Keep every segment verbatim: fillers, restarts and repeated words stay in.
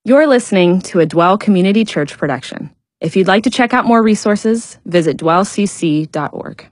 You're listening to a Dwell Community Church production. If you'd like to check out more resources, visit dwell c c dot org.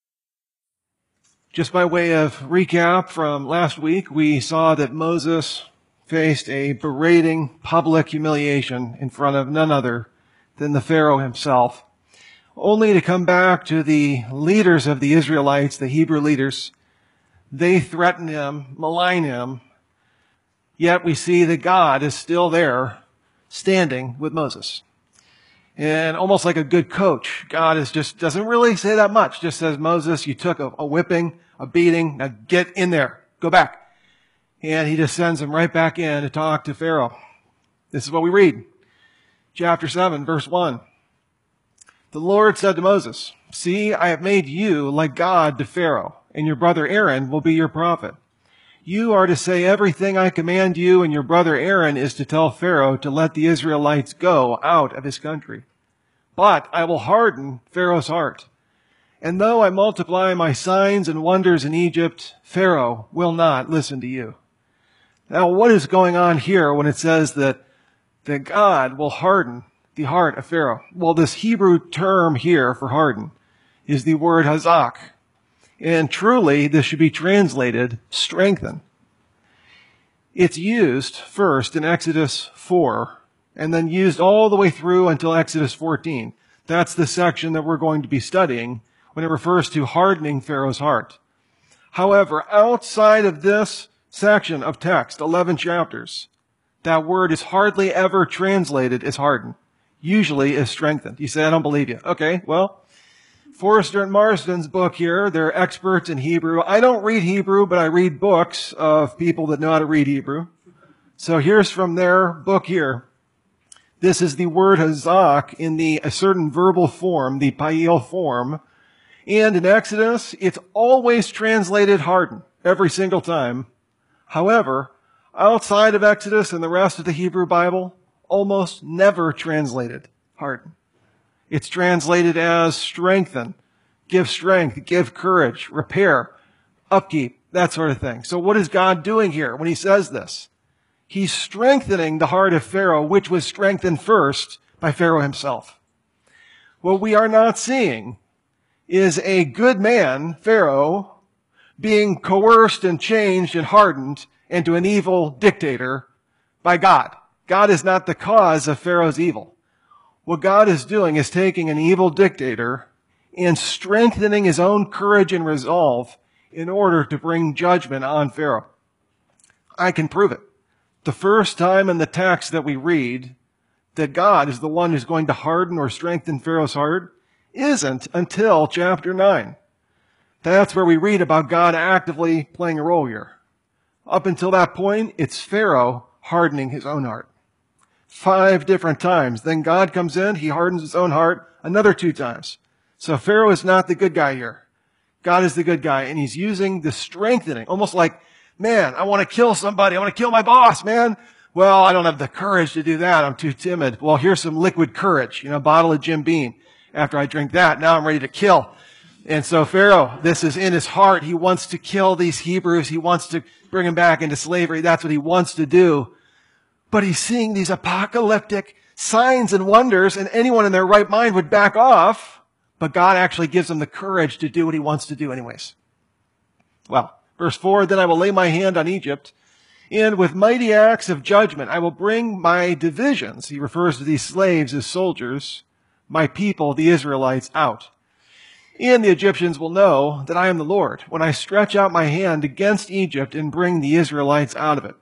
Just by way of recap from last week, we saw that Moses faced a berating public humiliation in front of none other than the Pharaoh himself, only to come back to the leaders of the Israelites, the Hebrew leaders. They threaten him, malign him, yet we see that God is still there, standing with Moses. And almost like a good coach, God is just doesn't really say that much. Just says, Moses, you took a, a whipping, a beating. Now get in there. Go back. And he just sends him right back in to talk to Pharaoh. This is what we read. Chapter seven, verse one. The Lord said to Moses, see, I have made you like God to Pharaoh, and your brother Aaron will be your prophet. You are to say everything I command you, and your brother Aaron is to tell Pharaoh to let the Israelites go out of his country. But I will harden Pharaoh's heart. And though I multiply my signs and wonders in Egypt, Pharaoh will not listen to you. Now, what is going on here when it says that, that God will harden the heart of Pharaoh? Well, this Hebrew term here for harden is the word hazak. And truly, this should be translated strengthen. It's used first in Exodus four, and then used all the way through until Exodus fourteen. That's the section that we're going to be studying when it refers to hardening Pharaoh's heart. However, outside of this section of text, eleven chapters, that word is hardly ever translated as harden. Usually is strengthened. You say, I don't believe you. Okay, well, Forrester and Marsden's book here, they're experts in Hebrew. I don't read Hebrew, but I read books of people that know how to read Hebrew. So here's from their book here. This is the word hazak in the a certain verbal form, the pa'il form. And in Exodus, it's always translated harden, every single time. However, outside of Exodus and the rest of the Hebrew Bible, almost never translated harden. It's translated as strengthen, give strength, give courage, repair, upkeep, that sort of thing. So what is God doing here when he says this? He's strengthening the heart of Pharaoh, which was strengthened first by Pharaoh himself. What we are not seeing is a good man, Pharaoh, being coerced and changed and hardened into an evil dictator by God. God is not the cause of Pharaoh's evil. What God is doing is taking an evil dictator and strengthening his own courage and resolve in order to bring judgment on Pharaoh. I can prove it. The first time in the text that we read that God is the one who's going to harden or strengthen Pharaoh's heart isn't until chapter nine. That's where we read about God actively playing a role here. Up until that point, it's Pharaoh hardening his own heart. Five different times. Then God comes in, he hardens his own heart another two times. So Pharaoh is not the good guy here. God is the good guy, and he's using the strengthening, almost like, man, I want to kill somebody. I want to kill my boss, man. Well, I don't have the courage to do that. I'm too timid. Well, here's some liquid courage, you know, a bottle of Jim Beam. After I drink that, now I'm ready to kill. And so Pharaoh, this is in his heart. He wants to kill these Hebrews. He wants to bring them back into slavery. That's what he wants to do. But he's seeing these apocalyptic signs and wonders, and anyone in their right mind would back off. But God actually gives him the courage to do what he wants to do anyways. Well, verse four, then I will lay my hand on Egypt, and with mighty acts of judgment I will bring my divisions, he refers to these slaves as soldiers, my people, the Israelites, out. And the Egyptians will know that I am the Lord when I stretch out my hand against Egypt and bring the Israelites out of it.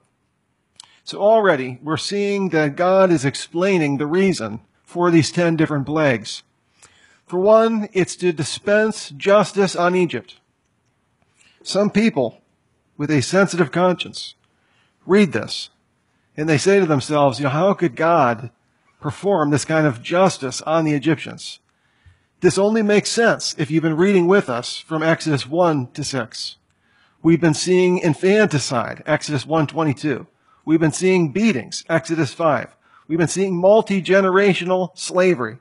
So already we're seeing that God is explaining the reason for these ten different plagues. For one, it's to dispense justice on Egypt. Some people with a sensitive conscience read this and they say to themselves, you know, how could God perform this kind of justice on the Egyptians? This only makes sense if you've been reading with us from Exodus one to six. We've been seeing infanticide, Exodus one twenty-two. We've been seeing beatings, Exodus five. We've been seeing multi-generational slavery.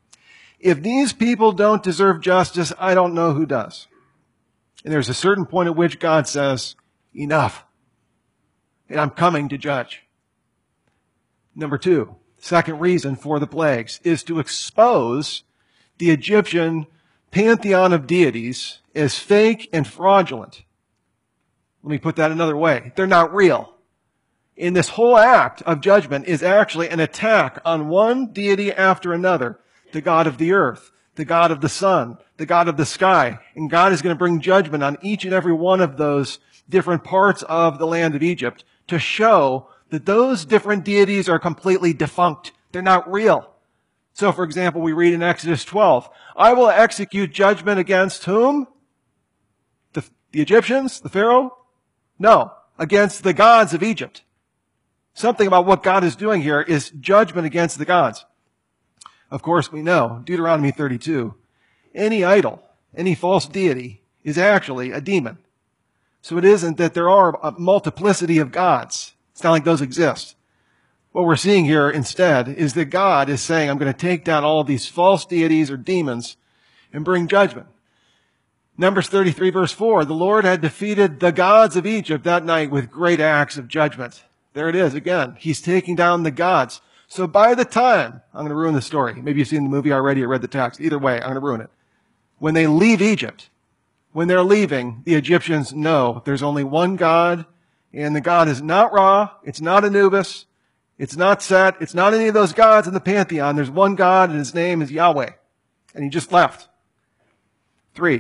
If these people don't deserve justice, I don't know who does. And there's a certain point at which God says, enough. And I'm coming to judge. Number two, second reason for the plagues is to expose the Egyptian pantheon of deities as fake and fraudulent. Let me put that another way. They're not real. In this whole act of judgment is actually an attack on one deity after another, the God of the earth, the God of the sun, the God of the sky. And God is going to bring judgment on each and every one of those different parts of the land of Egypt to show that those different deities are completely defunct. They're not real. So, for example, we read in Exodus twelve, I will execute judgment against whom? The, the Egyptians? The Pharaoh? No, against the gods of Egypt. Something about what God is doing here is judgment against the gods. Of course, we know, Deuteronomy thirty-two, any idol, any false deity is actually a demon. So it isn't that there are a multiplicity of gods. It's not like those exist. What we're seeing here instead is that God is saying, I'm going to take down all of these false deities or demons and bring judgment. Numbers thirty-three verse four, the Lord had defeated the gods of Egypt that night with great acts of judgment. There it is again. He's taking down the gods. So by the time, I'm going to ruin the story. Maybe you've seen the movie already or read the text. Either way, I'm going to ruin it. When they leave Egypt, when they're leaving, the Egyptians know there's only one God, and the God is not Ra, it's not Anubis, it's not Set, it's not any of those gods in the pantheon. There's one God, and his name is Yahweh. And he just left. Three.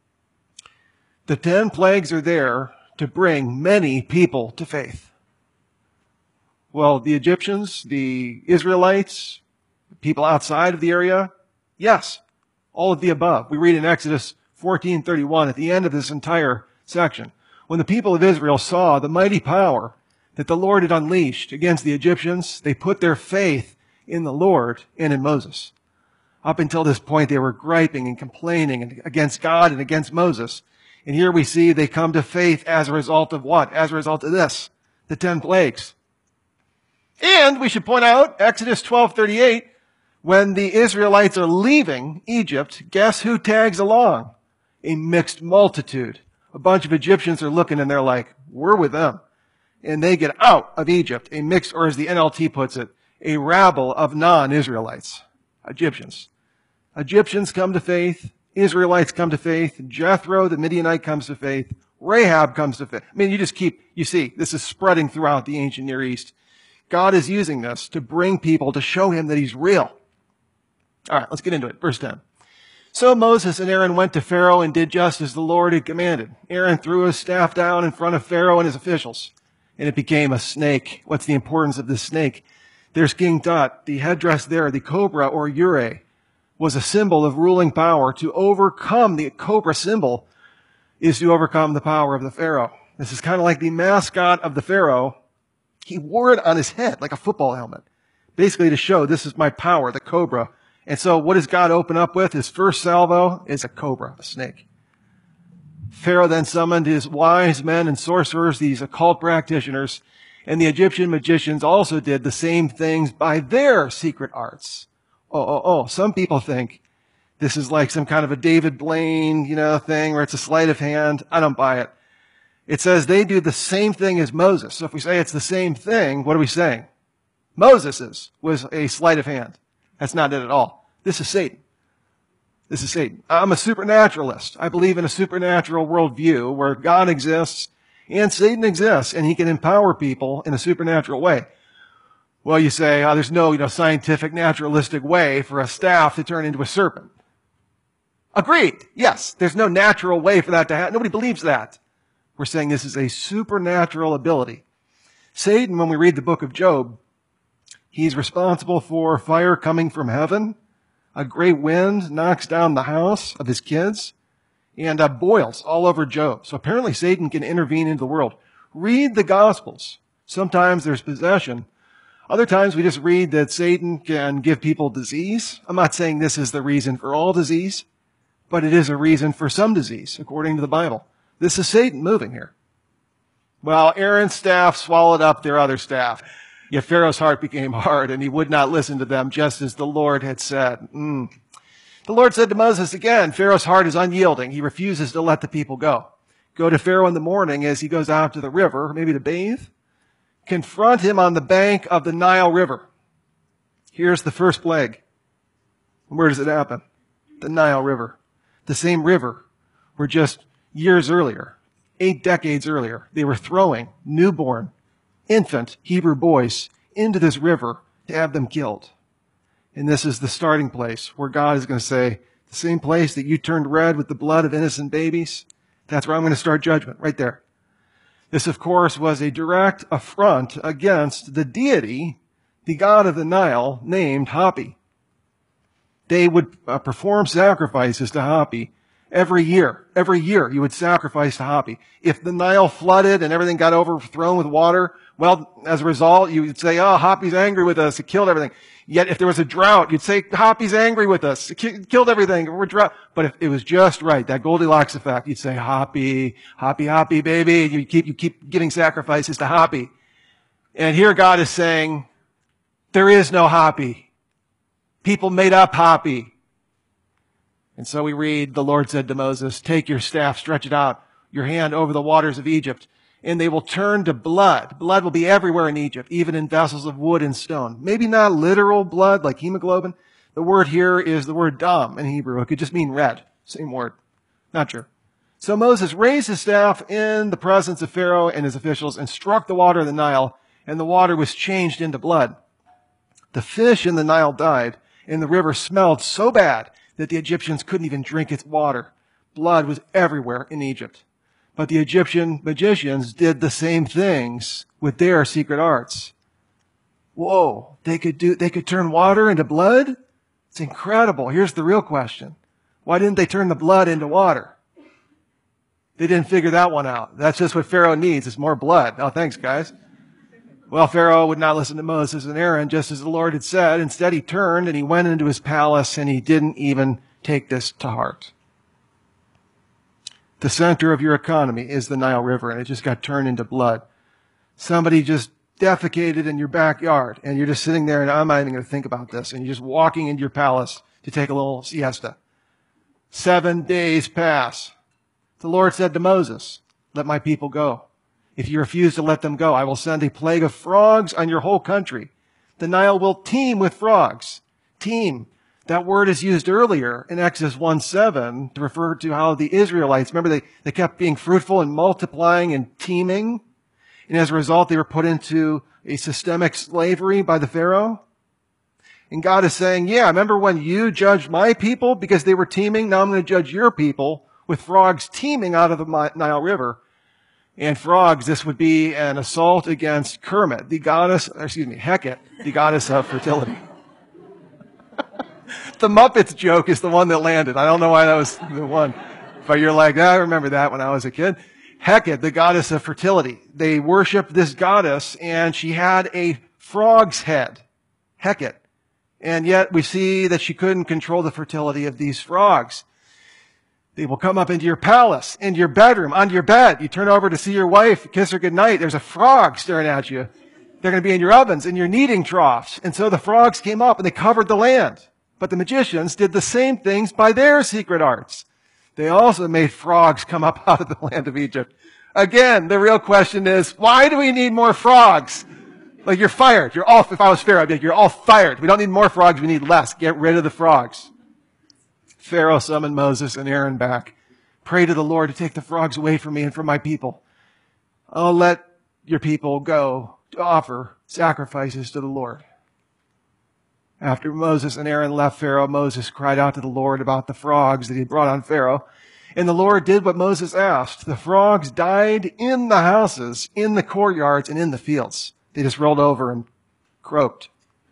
The ten plagues are there to bring many people to faith. Well, the Egyptians, the Israelites, people outside of the area, yes, all of the above. We read in Exodus fourteen thirty-one at the end of this entire section. When the people of Israel saw the mighty power that the Lord had unleashed against the Egyptians, they put their faith in the Lord and in Moses. Up until this point, they were griping and complaining against God and against Moses. And here we see they come to faith as a result of what? As a result of this, the ten plagues. And we should point out, Exodus twelve thirty-eight, when the Israelites are leaving Egypt, guess who tags along? A mixed multitude. A bunch of Egyptians are looking and they're like, we're with them. And they get out of Egypt, a mixed, or as the N L T puts it, a rabble of non-Israelites, Egyptians. Egyptians come to faith, Israelites come to faith, Jethro, the Midianite, comes to faith, Rahab comes to faith. I mean, you just keep, you see, this is spreading throughout the ancient Near East. God is using this to bring people to show him that he's real. All right, let's get into it. Verse ten. So Moses and Aaron went to Pharaoh and did just as the Lord had commanded. Aaron threw his staff down in front of Pharaoh and his officials, and it became a snake. What's the importance of this snake? There's King Tut. The headdress there, the cobra or ure, was a symbol of ruling power. To overcome the cobra symbol is to overcome the power of the Pharaoh. This is kind of like the mascot of the Pharaoh. He wore it on his head like a football helmet, basically to show this is my power, the cobra. And so what does God open up with? His first salvo is a cobra, a snake. Pharaoh then summoned his wise men and sorcerers, these occult practitioners, and the Egyptian magicians also did the same things by their secret arts. Oh, oh, oh, some people think this is like some kind of a David Blaine, you know, thing where it's a sleight of hand. I don't buy it. It says they do the same thing as Moses. So if we say it's the same thing, what are we saying? Moses's was a sleight of hand. That's not it at all. This is Satan. This is Satan. I'm a supernaturalist. I believe in a supernatural worldview where God exists and Satan exists, and he can empower people in a supernatural way. Well, you say, oh, there's no, you know, scientific, naturalistic way for a staff to turn into a serpent. Agreed. Yes, there's no natural way for that to happen. Nobody believes that. We're saying this is a supernatural ability. Satan, when we read the book of Job, he's responsible for fire coming from heaven. A great wind knocks down the house of his kids and uh, boils all over Job. So apparently Satan can intervene into the world. Read the Gospels. Sometimes there's possession. Other times we just read that Satan can give people disease. I'm not saying this is the reason for all disease, but it is a reason for some disease, according to the Bible. This is Satan moving here. Well, Aaron's staff swallowed up their other staff. Yet Pharaoh's heart became hard, and he would not listen to them, just as the Lord had said. Mm. The Lord said to Moses again, Pharaoh's heart is unyielding. He refuses to let the people go. Go to Pharaoh in the morning as he goes out to the river, maybe to bathe. confront him on the bank of the Nile River. Here's the first plague. Where does it happen? The Nile River. The same river where just years earlier, eight decades earlier, they were throwing newborn, infant Hebrew boys into this river to have them killed. And this is the starting place where God is going to say, the same place that you turned red with the blood of innocent babies, that's where I'm going to start judgment, right there. This, of course, was a direct affront against the deity, the god of the Nile, named Hapi. They would uh, perform sacrifices to Hapi every year. Every year you would sacrifice to Hapi. If the Nile flooded and everything got overthrown with water, well, as a result, you would say, oh, Hapi's angry with us. It killed everything. Yet if there was a drought, you'd say, Hapi's angry with us. It ki- killed everything. We're drought. But if it was just right, that Goldilocks effect, you'd say, Hapi, Hapi, Hapi, baby. You keep, you keep giving sacrifices to Hapi. And here God is saying, there is no Hapi. People made up Hapi. And so we read, the Lord said to Moses, take your staff, stretch it out, your hand over the waters of Egypt, and they will turn to blood. Blood will be everywhere in Egypt, even in vessels of wood and stone. Maybe not literal blood like hemoglobin. The word here is the word dam in Hebrew. It could just mean red. Same word. Not sure. So Moses raised his staff in the presence of Pharaoh and his officials and struck the water of the Nile, and the water was changed into blood. The fish in the Nile died, and the river smelled so bad that the Egyptians couldn't even drink its water. Blood was everywhere in Egypt. But the Egyptian magicians did the same things with their secret arts. Whoa, they could do, they could turn water into blood? It's incredible. Here's the real question. Why didn't they turn the blood into water? They didn't figure that one out. That's just what Pharaoh needs, is more blood. Oh, thanks, guys. Well, Pharaoh would not listen to Moses and Aaron, just as the Lord had said. Instead, he turned and he went into his palace, and he didn't even take this to heart. The center of your economy is the Nile River, and it just got turned into blood. Somebody just defecated in your backyard, and you're just sitting there, and I'm not even going to think about this, and you're just walking into your palace to take a little siesta. Seven days pass. The Lord said to Moses, let my people go. If you refuse to let them go, I will send a plague of frogs on your whole country. The Nile will teem with frogs. Teem. That word is used earlier in Exodus one seven to refer to how the Israelites, remember they, they kept being fruitful and multiplying and teeming. And as a result, they were put into a systemic slavery by the Pharaoh. And God is saying, yeah, remember when you judged my people because they were teeming? Now I'm going to judge your people with frogs teeming out of the Nile River. And frogs, this would be an assault against Kermit, the goddess, excuse me, Hecate, the goddess of fertility. The Muppets joke is the one that landed. I don't know why that was the one. But you're like, ah, I remember that when I was a kid. Hecate, the goddess of fertility. They worshiped this goddess, and she had a frog's head. Hecate. And yet we see that she couldn't control the fertility of these frogs. They will come up into your palace, into your bedroom, onto your bed. You turn over to see your wife, kiss her goodnight. There's a frog staring at you. They're going to be in your ovens, in your kneading troughs. And so the frogs came up and they covered the land. But the magicians did the same things by their secret arts. They also made frogs come up out of the land of Egypt. Again, the real question is, why do we need more frogs? Like, you're fired. You're all, if I was Pharaoh, I'd be like, you're all fired. We don't need more frogs. We need less. Get rid of the frogs. Pharaoh summoned Moses and Aaron back. Pray to the Lord to take the frogs away from me and from my people. I'll let your people go to offer sacrifices to the Lord. After Moses and Aaron left Pharaoh, Moses cried out to the Lord about the frogs that he brought on Pharaoh. And the Lord did what Moses asked. The frogs died in the houses, in the courtyards, and in the fields. They just rolled over and croaked.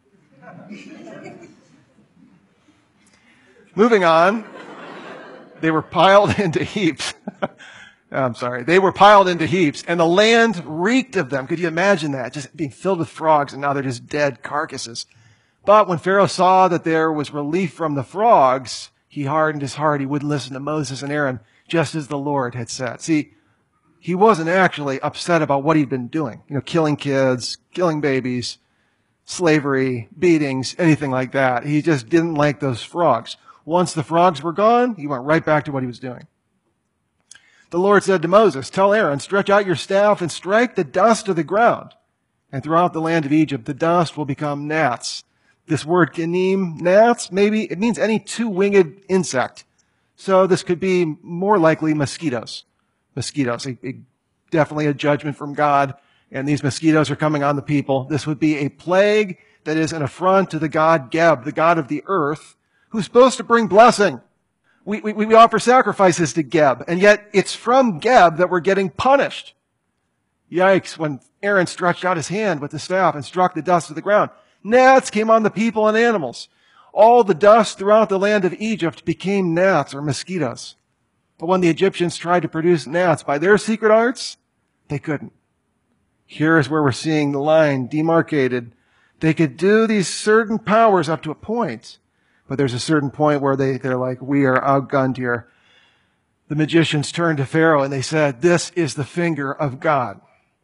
Moving on, they were piled into heaps. I'm sorry. They were piled into heaps, and the land reeked of them. Could you imagine that? Just being filled with frogs, and now they're just dead carcasses. But when Pharaoh saw that there was relief from the frogs, he hardened his heart. He wouldn't listen to Moses and Aaron, just as the Lord had said. See, he wasn't actually upset about what he'd been doing. You know, killing kids, killing babies, slavery, beatings, anything like that. He just didn't like those frogs. Once the frogs were gone, he went right back to what he was doing. The Lord said to Moses, tell Aaron, stretch out your staff and strike the dust of the ground. And throughout the land of Egypt, the dust will become gnats. This word ganim, gnats, maybe, it means any two-winged insect. So this could be more likely mosquitoes. Mosquitoes, a, a, definitely a judgment from God. And these mosquitoes are coming on the people. This would be a plague that is an affront to the god Geb, the god of the earth, who's supposed to bring blessing. We, we, we offer sacrifices to Geb, and yet it's from Geb that we're getting punished. Yikes, when Aaron stretched out his hand with the staff and struck the dust of the ground, gnats came on the people and animals. All the dust throughout the land of Egypt became gnats or mosquitoes. But when the Egyptians tried to produce gnats by their secret arts, they couldn't. Here is where we're seeing the line demarcated. They could do these certain powers up to a point, but there's a certain point where they, they're like, we are outgunned here. The magicians turned to Pharaoh and they said, this is the finger of God.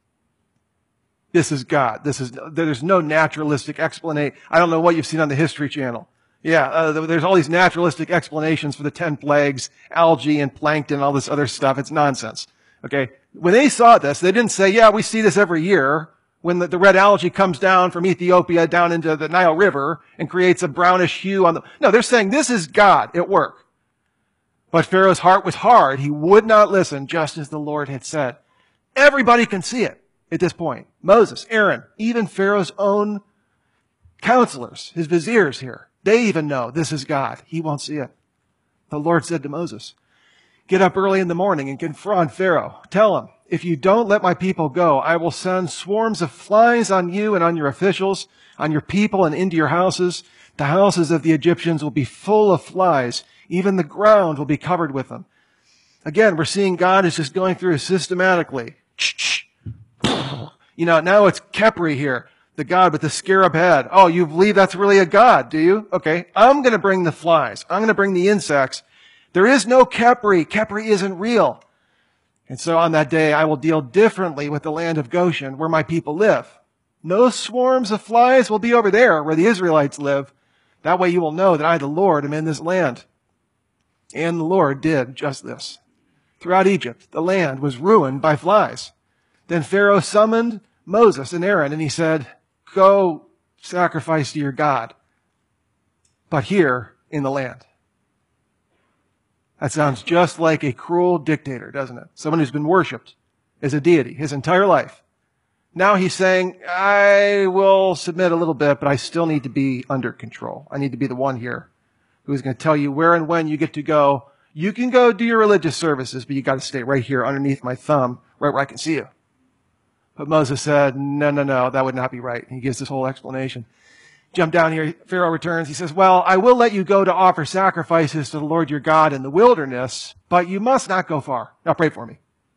This is God. This is, there's no naturalistic explanation. I don't know what you've seen on the History Channel. Yeah, uh, there's all these naturalistic explanations for the ten plagues, algae and plankton, all this other stuff. It's nonsense. Okay? When they saw this, they didn't say, yeah, we see this every year when the, the red algae comes down from Ethiopia down into the Nile River and creates a brownish hue on the... No, they're saying this is God at work. But Pharaoh's heart was hard. He would not listen, just as the Lord had said. Everybody can see it at this point. Moses, Aaron, even Pharaoh's own counselors, his viziers here. They even know this is God. He won't see it. The Lord said to Moses, get up early in the morning and confront Pharaoh. Tell him, if you don't let my people go, I will send swarms of flies on you and on your officials, on your people and into your houses. The houses of the Egyptians will be full of flies. Even the ground will be covered with them. Again, we're seeing God is just going through systematically. You know, now it's Khepri here, the god with the scarab head. Oh, you believe that's really a god, do you? Okay, I'm going to bring the flies. I'm going to bring the insects. There is no Khepri. Khepri isn't real. And so on that day, I will deal differently with the land of Goshen, where my people live. No swarms of flies will be over there, where the Israelites live. That way you will know that I, the Lord, am in this land. And the Lord did just this. Throughout Egypt, the land was ruined by flies. Then Pharaoh summoned Moses and Aaron, and he said, go sacrifice to your God, but here in the land. That sounds just like a cruel dictator, doesn't it? Someone who's been worshipped as a deity his entire life. Now he's saying, I will submit a little bit, but I still need to be under control. I need to be the one here who's going to tell you where and when you get to go. You can go do your religious services, but you got to stay right here underneath my thumb, right where I can see you. But Moses said, no, no, no, that would not be right. And he gives this whole explanation. Jump down here. Pharaoh returns. He says, well, I will let you go to offer sacrifices to the Lord your God in the wilderness, but you must not go far. Now pray for me.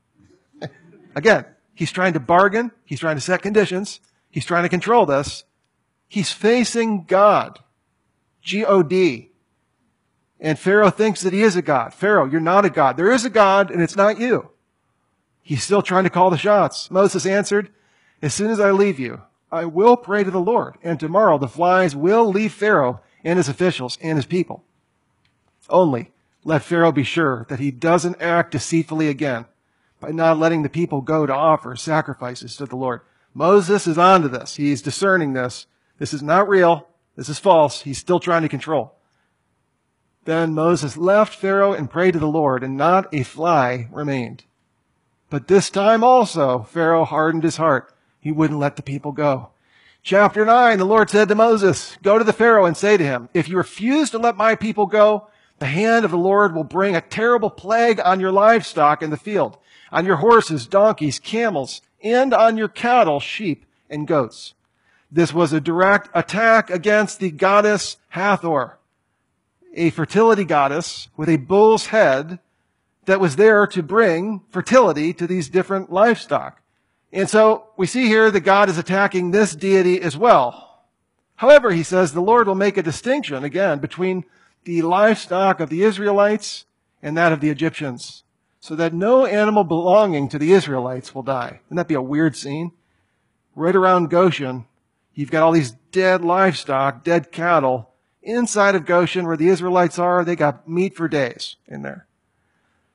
Again, he's trying to bargain. He's trying to set conditions. He's trying to control this. He's facing God. G O D. And Pharaoh thinks that he is a God. Pharaoh, you're not a God. There is a God, and it's not you. He's still trying to call the shots. Moses answered, as soon as I leave you, I will pray to the Lord, and tomorrow the flies will leave Pharaoh and his officials and his people. Only let Pharaoh be sure that he doesn't act deceitfully again by not letting the people go to offer sacrifices to the Lord. Moses is onto this. He's discerning this. This is not real. This is false. He's still trying to control. Then Moses left Pharaoh and prayed to the Lord, and not a fly remained. But this time also Pharaoh hardened his heart. He wouldn't let the people go. Chapter nine, the Lord said to Moses, go to the Pharaoh and say to him, if you refuse to let my people go, the hand of the Lord will bring a terrible plague on your livestock in the field, on your horses, donkeys, camels, and on your cattle, sheep, and goats. This was a direct attack against the goddess Hathor, a fertility goddess with a bull's head that was there to bring fertility to these different livestock. And so we see here that God is attacking this deity as well. However, he says the Lord will make a distinction, again, between the livestock of the Israelites and that of the Egyptians, so that no animal belonging to the Israelites will die. Wouldn't that be a weird scene? Right around Goshen, you've got all these dead livestock, dead cattle. Inside of Goshen, where the Israelites are, they got meat for days in there.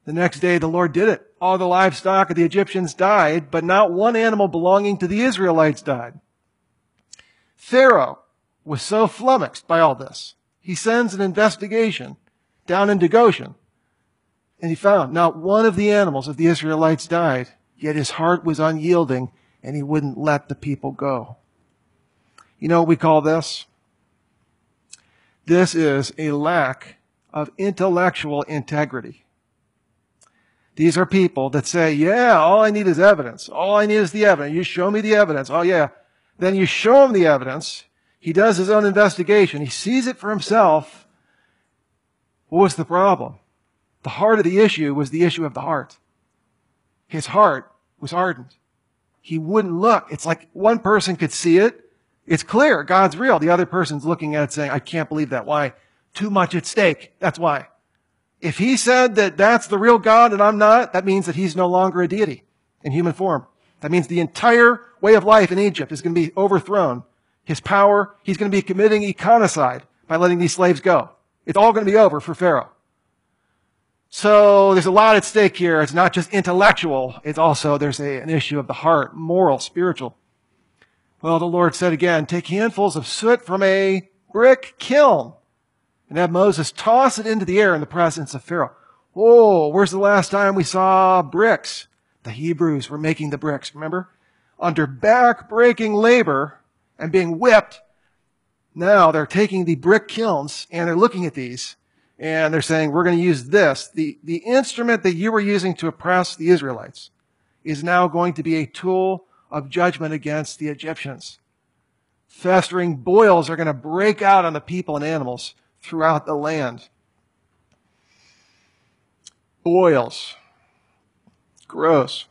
The next day the Lord did it. All the livestock of the Egyptians died, but not one animal belonging to the Israelites died. Pharaoh was so flummoxed by all this. He sends an investigation down into Goshen, and he found not one of the animals of the Israelites died, yet his heart was unyielding, and he wouldn't let the people go. You know what we call this? This is a lack of intellectual integrity. These are people that say, yeah, all I need is evidence. All I need is the evidence. You show me the evidence. Oh, yeah. Then you show him the evidence. He does his own investigation. He sees it for himself. What was the problem? The heart of the issue was the issue of the heart. His heart was hardened. He wouldn't look. It's like one person could see it. It's clear. God's real. The other person's looking at it saying, I can't believe that. Why? Too much at stake. That's why. If he said that that's the real God and I'm not, that means that he's no longer a deity in human form. That means the entire way of life in Egypt is going to be overthrown. His power, he's going to be committing econicide by letting these slaves go. It's all going to be over for Pharaoh. So there's a lot at stake here. It's not just intellectual. It's also, there's a, an issue of the heart, moral, spiritual. Well, the Lord said again, take handfuls of soot from a brick kiln and have Moses toss it into the air in the presence of Pharaoh. Oh, where's the last time we saw bricks? The Hebrews were making the bricks, remember? Under back-breaking labor and being whipped. Now they're taking the brick kilns and they're looking at these and they're saying, we're going to use this. The, the instrument that you were using to oppress the Israelites is now going to be a tool of judgment against the Egyptians. Festering boils are going to break out on the people and animals throughout the land. Boils. Gross.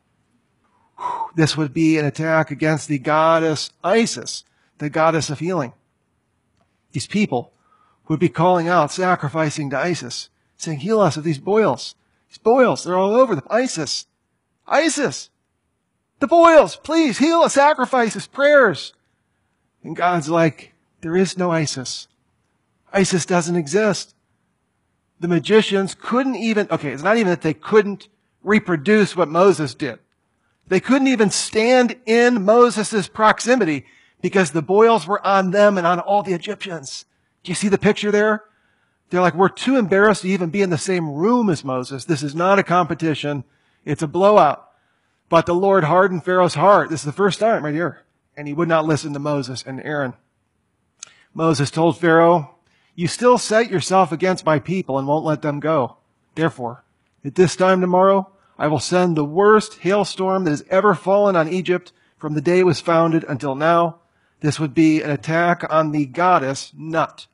This would be an attack against the goddess Isis, the goddess of healing. These people would be calling out, sacrificing to Isis, saying, heal us of these boils. These boils, they're all over the Isis. Isis! The boils, please heal us, sacrifices, prayers. And God's like, there is no Isis. Isis doesn't exist. The magicians couldn't even, okay, it's not even that they couldn't reproduce what Moses did. They couldn't even stand in Moses' proximity because the boils were on them and on all the Egyptians. Do you see the picture there? They're like, we're too embarrassed to even be in the same room as Moses. This is not a competition. It's a blowout. But the Lord hardened Pharaoh's heart. This is the first time right here. And he would not listen to Moses and Aaron. Moses told Pharaoh, you still set yourself against my people and won't let them go. Therefore, at this time tomorrow, I will send the worst hailstorm that has ever fallen on Egypt from the day it was founded until now. This would be an attack on the goddess Nut.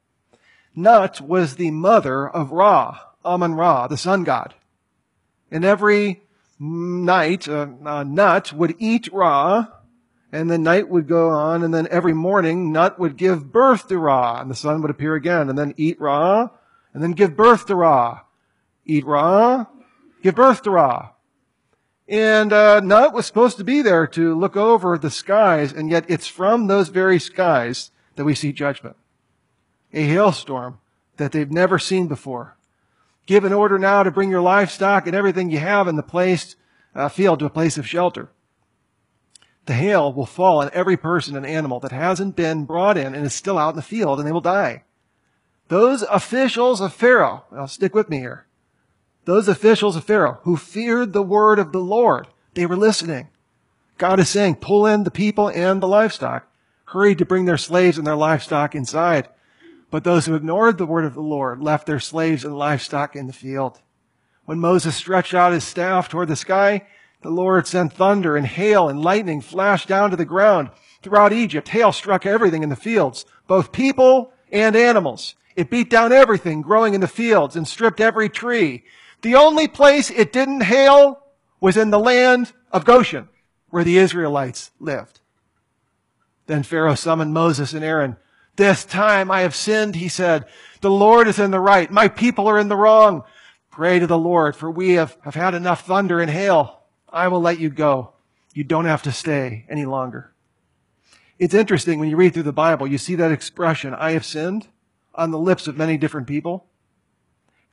Nut was the mother of Ra, Amun-Ra, the sun god. And every night, uh, uh, Nut would eat Ra, and the night would go on, and then every morning, Nut would give birth to Ra, and the sun would appear again, and then eat Ra, and then give birth to Ra. Eat Ra, give birth to Ra. And uh, Nut was supposed to be there to look over the skies, and yet it's from those very skies that we see judgment. A hailstorm that they've never seen before. Give an order now to bring your livestock and everything you have in the place, uh, field to a place of shelter. The hail will fall on every person and animal that hasn't been brought in and is still out in the field, and they will die. Those officials of Pharaoh, well, stick with me here. Those officials of Pharaoh who feared the word of the Lord, they were listening. God is saying, pull in the people and the livestock. Hurry to bring their slaves and their livestock inside. But those who ignored the word of the Lord left their slaves and livestock in the field. When Moses stretched out his staff toward the sky, the Lord sent thunder and hail and lightning flashed down to the ground. Throughout Egypt, hail struck everything in the fields, both people and animals. It beat down everything growing in the fields and stripped every tree. The only place it didn't hail was in the land of Goshen, where the Israelites lived. Then Pharaoh summoned Moses and Aaron. This time I have sinned, he said. The Lord is in the right. My people are in the wrong. Pray to the Lord, for we have, have had enough thunder and hail. I will let you go. You don't have to stay any longer. It's interesting when you read through the Bible, you see that expression, I have sinned, on the lips of many different people.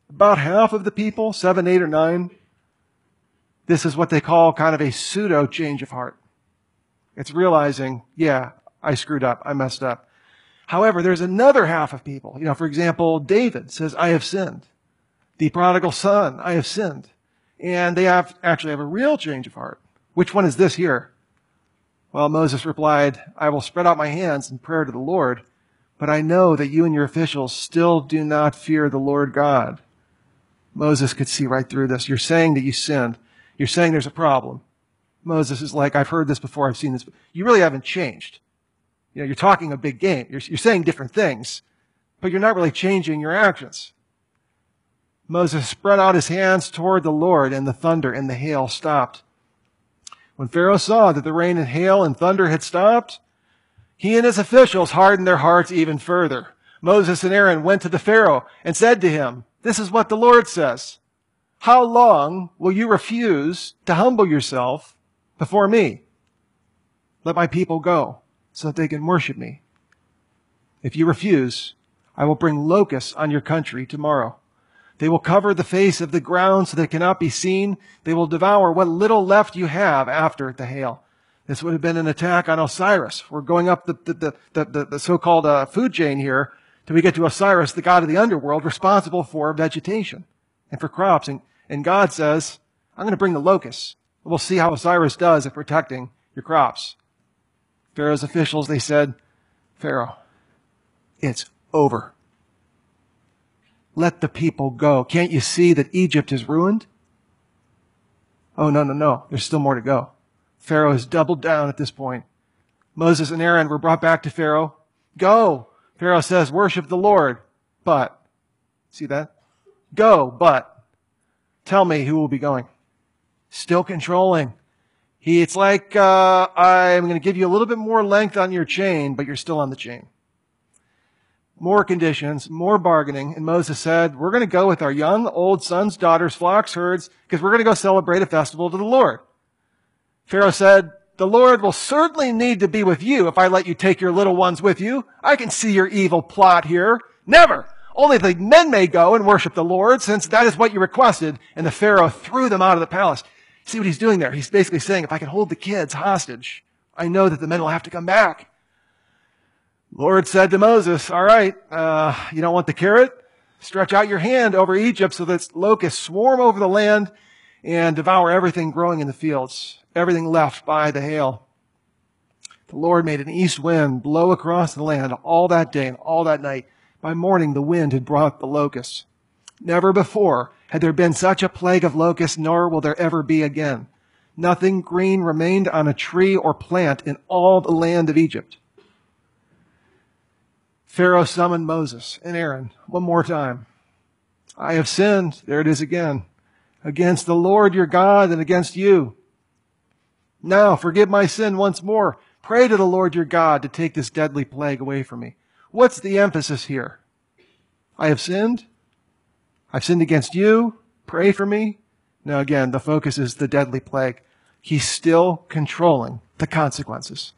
about half of the people, seven, eight, or nine, this is what they call kind of a pseudo change of heart. It's realizing, yeah, I screwed up, I messed up. However, there's another half of people. You know, for example, David says, I have sinned. The prodigal son, I have sinned. And they have actually have a real change of heart. Which one is this here? Well, Moses replied, I will spread out my hands in prayer to the Lord, but I know that you and your officials still do not fear the Lord God. Moses could see right through this. You're saying that you sinned. You're saying there's a problem. Moses is like, I've heard this before, I've seen this. You really haven't changed. You know, you're talking a big game. You're, you're saying different things, but you're not really changing your actions. Moses spread out his hands toward the Lord, and the thunder and the hail stopped. When Pharaoh saw that the rain and hail and thunder had stopped, he and his officials hardened their hearts even further. Moses and Aaron went to the Pharaoh and said to him, this is what the Lord says. How long will you refuse to humble yourself before me? Let my people go so that they can worship me. If you refuse, I will bring locusts on your country tomorrow. They will cover the face of the ground so that it cannot be seen. They will devour what little left you have after the hail. This would have been an attack on Osiris. We're going up the, the, the, the, the so-called uh, food chain here till we get to Osiris, the god of the underworld, responsible for vegetation and for crops. And, and God says, I'm going to bring the locusts. We'll see how Osiris does at protecting your crops. Pharaoh's officials, they said, Pharaoh, it's over. Let the people go. Can't you see that Egypt is ruined? Oh, no, no, no. There's still more to go. Pharaoh has doubled down at this point. Moses and Aaron were brought back to Pharaoh. Go. Pharaoh says, worship the Lord. But, see that? Go, but, tell me who will be going. Still controlling. He, it's like, uh, I'm going to give you a little bit more length on your chain, but you're still on the chain. More conditions, more bargaining. And Moses said, we're going to go with our young, old sons, daughters, flocks, herds, because we're going to go celebrate a festival to the Lord. Pharaoh said, the Lord will certainly need to be with you if I let you take your little ones with you. I can see your evil plot here. Never. Only the men may go and worship the Lord, since that is what you requested. And the Pharaoh threw them out of the palace. See what he's doing there? He's basically saying, if I can hold the kids hostage, I know that the men will have to come back. Lord said to Moses, all right, uh, you don't want the carrot? Stretch out your hand over Egypt so that locusts swarm over the land and devour everything growing in the fields, everything left by the hail. The Lord made an east wind blow across the land all that day and all that night. By morning, the wind had brought the locusts. Never before had there been such a plague of locusts, nor will there ever be again. Nothing green remained on a tree or plant in all the land of Egypt. Pharaoh summoned Moses and Aaron one more time. I have sinned, there it is again, against the Lord your God and against you. Now forgive my sin once more. Pray to the Lord your God to take this deadly plague away from me. What's the emphasis here? I have sinned. I've sinned against you. Pray for me. Now again, the focus is the deadly plague. He's still controlling the consequences.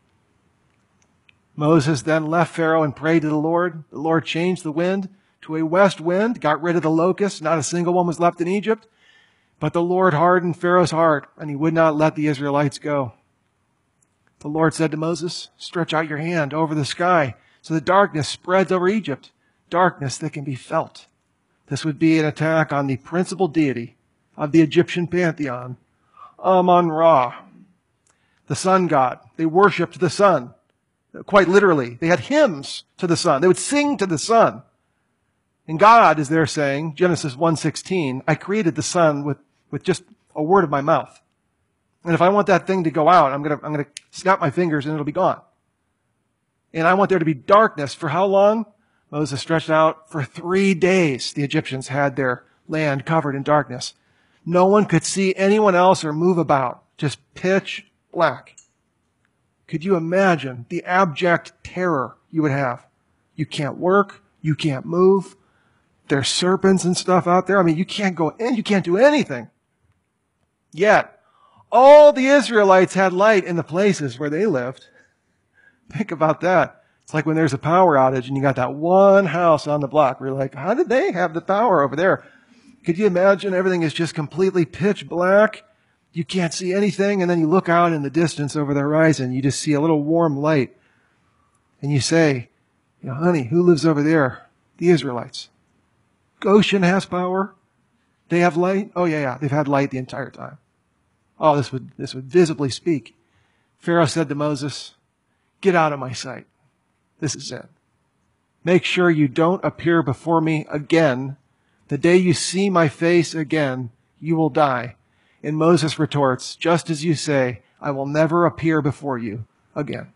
Moses then left Pharaoh and prayed to the Lord. The Lord changed the wind to a west wind, got rid of the locusts. Not a single one was left in Egypt. But the Lord hardened Pharaoh's heart, and he would not let the Israelites go. The Lord said to Moses, stretch out your hand over the sky so the darkness spreads over Egypt, darkness that can be felt. This would be an attack on the principal deity of the Egyptian pantheon, Amun-Ra, the sun god. They worshipped the sun. Quite literally, they had hymns to the sun. They would sing to the sun. And God is there saying, Genesis one sixteen, I created the sun with, with just a word of my mouth. And if I want that thing to go out, I'm going to, I'm going to snap my fingers and it'll be gone. And I want there to be darkness for how long? Moses stretched out for three days. The Egyptians had their land covered in darkness. No one could see anyone else or move about. Just pitch black. Could you imagine the abject terror you would have? You can't work. You can't move. There's serpents and stuff out there. I mean, you can't go in. You can't do anything. Yet, all the Israelites had light in the places where they lived. Think about that. It's like when there's a power outage and you got that one house on the block where you're like, how did they have the power over there? Could you imagine everything is just completely pitch black? You can't see anything, and then you look out in the distance over the horizon, you just see a little warm light. And you say, you know, honey, who lives over there? The Israelites. Goshen has power. They have light. Oh yeah, yeah, they've had light the entire time. Oh, this would, this would visibly speak. Pharaoh said to Moses, get out of my sight. This is it. Make sure you don't appear before me again. The day you see my face again, you will die. And Moses retorts, just as you say, I will never appear before you again.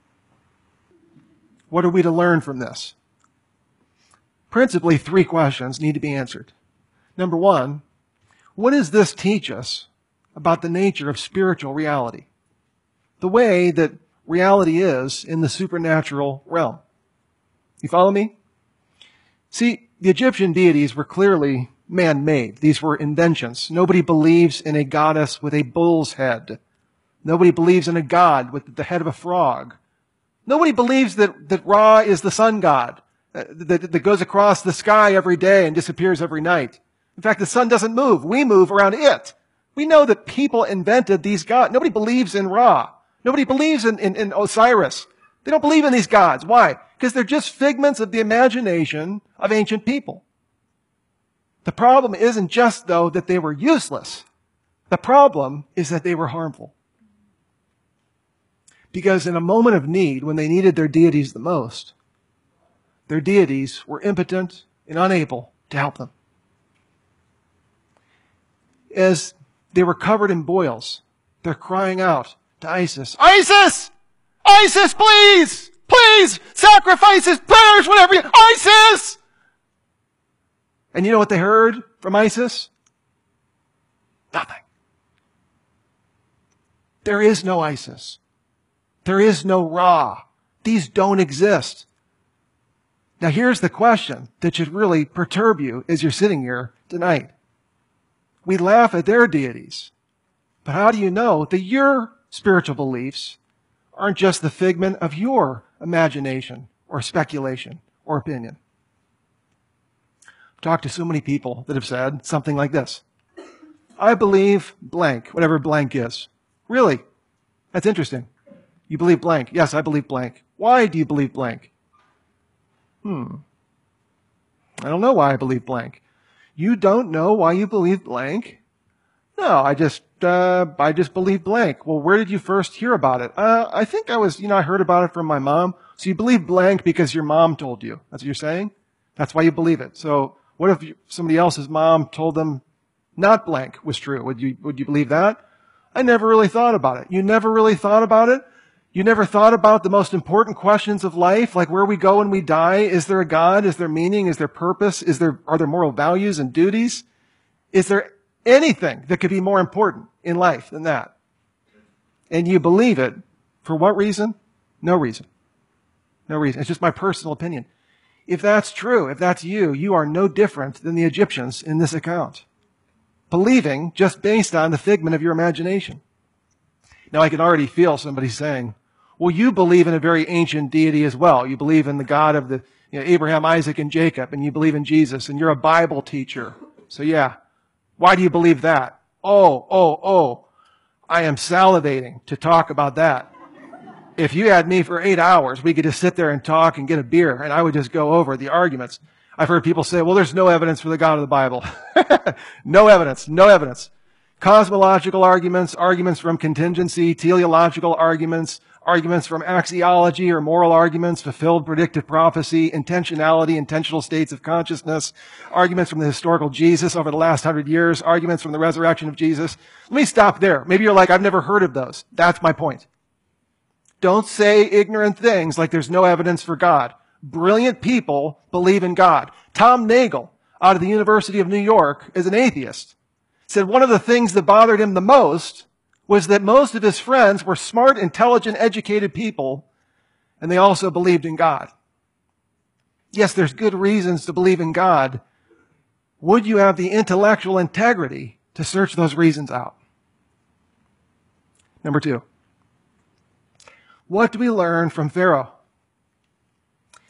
What are we to learn from this? Principally, three questions need to be answered. Number one, what does this teach us about the nature of spiritual reality? The way that reality is in the supernatural realm. You follow me? See, the Egyptian deities were clearly man-made. These were inventions. Nobody believes in a goddess with a bull's head. Nobody believes in a god with the head of a frog. Nobody believes that, that Ra is the sun god uh, that, that goes across the sky every day and disappears every night. In fact, the sun doesn't move. We move around it. We know that people invented these gods. Nobody believes in Ra. Nobody believes in, in, in Osiris. They don't believe in these gods. Why? Because they're just figments of the imagination of ancient people. The problem isn't just, though, that they were useless. The problem is that they were harmful. Because in a moment of need, when they needed their deities the most, their deities were impotent and unable to help them. As they were covered in boils, they're crying out to Isis, Isis! Isis, please! Please! Sacrifices, prayers, whatever you... Isis! And you know what they heard from Isis? Nothing. There is no Isis. There is no Ra. These don't exist. Now here's the question that should really perturb you as you're sitting here tonight. We laugh at their deities, but how do you know that your spiritual beliefs aren't just the figment of your imagination or speculation or opinion? I've talked to so many people that have said something like this. I believe blank, whatever blank is. Really? That's interesting. You believe blank. Yes, I believe blank. Why do you believe blank? Hmm. I don't know why I believe blank. You don't know why you believe blank? No, I just, uh, I just believe blank. Well, where did you first hear about it? Uh, I think I was, you know, I heard about it from my mom. So you believe blank because your mom told you. That's what you're saying? That's why you believe it. So what if you, somebody else's mom told them not blank was true? Would you, would you believe that? I never really thought about it. You never really thought about it? You never thought about the most important questions of life, like where we go when we die? Is there a God? Is there meaning? Is there purpose? Is there, are there moral values and duties? Is there anything that could be more important in life than that? And you believe it. For what reason? No reason. No reason. It's just my personal opinion. If that's true, if that's you, you are no different than the Egyptians in this account. Believing just based on the figment of your imagination. Now I can already feel somebody saying, well, you believe in a very ancient deity as well. You believe in the God of the you know, Abraham, Isaac, and Jacob, and you believe in Jesus, and you're a Bible teacher. So yeah, why do you believe that? Oh, oh, oh, I am salivating to talk about that. If you had me for eight hours, we could just sit there and talk and get a beer, and I would just go over the arguments. I've heard people say, well, there's no evidence for the God of the Bible. No evidence, no evidence. Cosmological arguments, arguments from contingency, teleological arguments, arguments from axiology or moral arguments, fulfilled predictive prophecy, intentionality, intentional states of consciousness, arguments from the historical Jesus over the last hundred years, arguments from the resurrection of Jesus. Let me stop there. Maybe you're like, I've never heard of those. That's my point. Don't say ignorant things like there's no evidence for God. Brilliant people believe in God. Tom Nagel, out of the University of New York, is an atheist. Said one of the things that bothered him the most was that most of his friends were smart, intelligent, educated people, and they also believed in God. Yes, there's good reasons to believe in God. Would you have the intellectual integrity to search those reasons out? Number two, what do we learn from Pharaoh?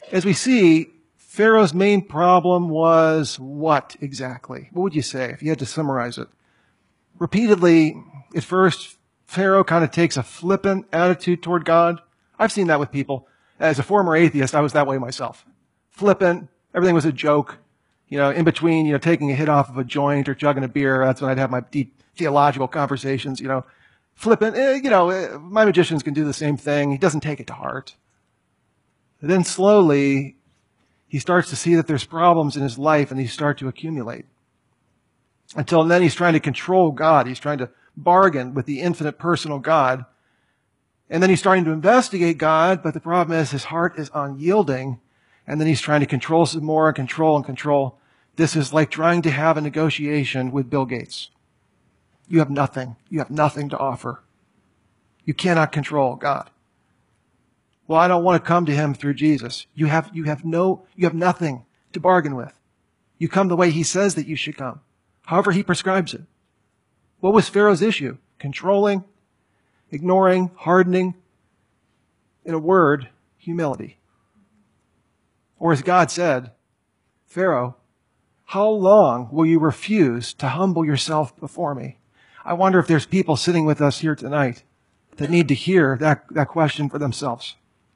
As we see, Pharaoh's main problem was what exactly? What would you say if you had to summarize it? Repeatedly, at first, Pharaoh kind of takes a flippant attitude toward God. I've seen that with people. As a former atheist, I was that way myself. Flippant, everything was a joke. You know, in between, you know, taking a hit off of a joint or chugging a beer, that's when I'd have my deep theological conversations, you know. Flippant, eh, you know, eh, my magicians can do the same thing. He doesn't take it to heart. But then slowly, he starts to see that there's problems in his life and these start to accumulate. Until then, he's trying to control God. He's trying to bargain with the infinite personal God. And then he's starting to investigate God, but the problem is his heart is unyielding. And then he's trying to control some more and control and control. This is like trying to have a negotiation with Bill Gates. You have nothing. You have nothing to offer. You cannot control God. Well, I don't want to come to him through Jesus. You have, you have no, you have nothing to bargain with. You come the way he says that you should come, however he prescribes it. What was Pharaoh's issue? Controlling, ignoring, hardening. In a word, humility. Or as God said, Pharaoh, how long will you refuse to humble yourself before me? I wonder if there's people sitting with us here tonight that need to hear that, that question for themselves.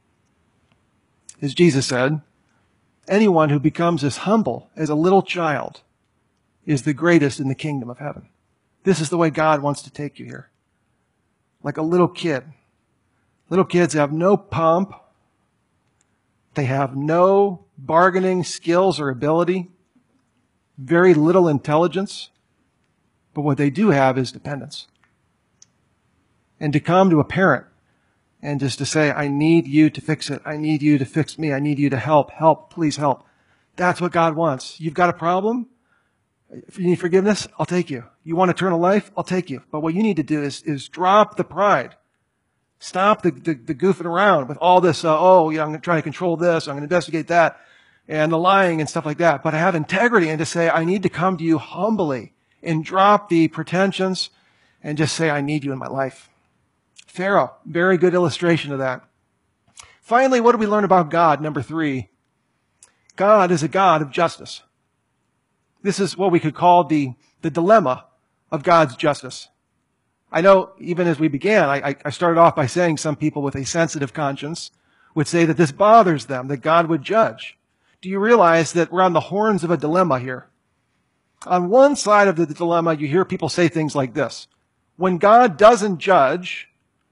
As Jesus said, anyone who becomes as humble as a little child is the greatest in the kingdom of heaven. This is the way God wants to take you here. Like a little kid. Little kids have no pomp. They have no bargaining skills or ability. Very little intelligence. But what they do have is dependence. And to come to a parent and just to say, I need you to fix it. I need you to fix me. I need you to help. Help. Please help. That's what God wants. You've got a problem? If you need forgiveness, I'll take you. You want eternal life? I'll take you. But what you need to do is, is drop the pride. Stop the, the, the goofing around with all this, uh, oh, you know, I'm going to try to control this. I'm going to investigate that. And the lying and stuff like that. But I have integrity and to say, I need to come to you humbly and drop the pretensions and just say, I need you in my life. Pharaoh, very good illustration of that. Finally, what do we learn about God? Number three, God is a God of justice. This is what we could call the, the dilemma of God's justice. I know even as we began, I, I started off by saying some people with a sensitive conscience would say that this bothers them, that God would judge. Do you realize that we're on the horns of a dilemma here? On one side of the dilemma, you hear people say things like this. When God doesn't judge,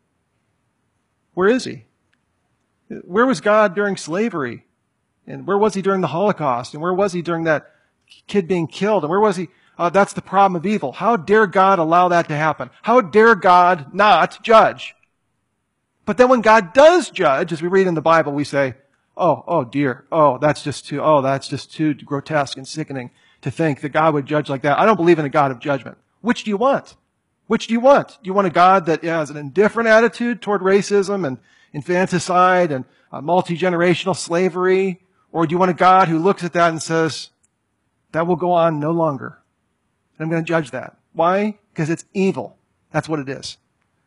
where is he? Where was God during slavery? And where was he during the Holocaust? And where was he during that kid being killed? And where was he? Uh, that's the problem of evil. How dare God allow that to happen? How dare God not judge? But then when God does judge, as we read in the Bible, we say, oh, oh dear, oh, that's just too, oh, that's just too grotesque and sickening to think that God would judge like that. I don't believe in a God of judgment. Which do you want? Which do you want? Do you want a God that has an indifferent attitude toward racism and infanticide and uh, multi-generational slavery? Or do you want a God who looks at that and says, that will go on no longer? And I'm going to judge that. Why? Because it's evil. That's what it is.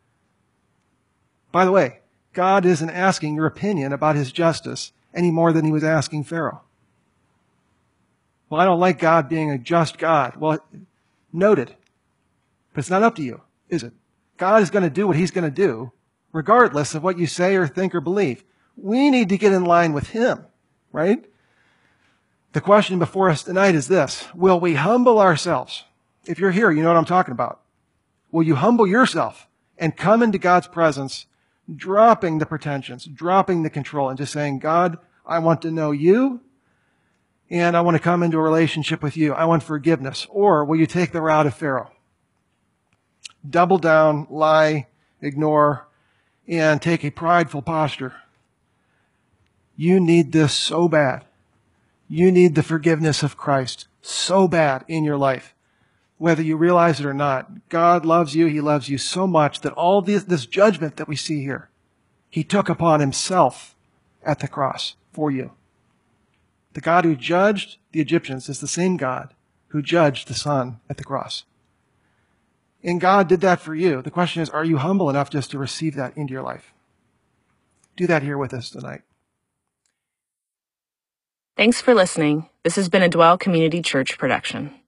By the way, God isn't asking your opinion about his justice any more than he was asking Pharaoh. Well, I don't like God being a just God. Well, noted. But it's not up to you, is it? God is going to do what he's going to do, regardless of what you say or think or believe. We need to get in line with him, right? The question before us tonight is this. Will we humble ourselves? If you're here, you know what I'm talking about. Will you humble yourself and come into God's presence, dropping the pretensions, dropping the control, and just saying, God, I want to know you, and I want to come into a relationship with you. I want forgiveness. Or will you take the route of Pharaoh? Double down, lie, ignore, and take a prideful posture. You need this so bad. You need the forgiveness of Christ so bad in your life. Whether you realize it or not, God loves you. He loves you so much that all this, this judgment that we see here, he took upon himself at the cross for you. The God who judged the Egyptians is the same God who judged the Son at the cross. And God did that for you. The question is, are you humble enough just to receive that into your life? Do that here with us tonight. Thanks for listening. This has been a Dwell Community Church production.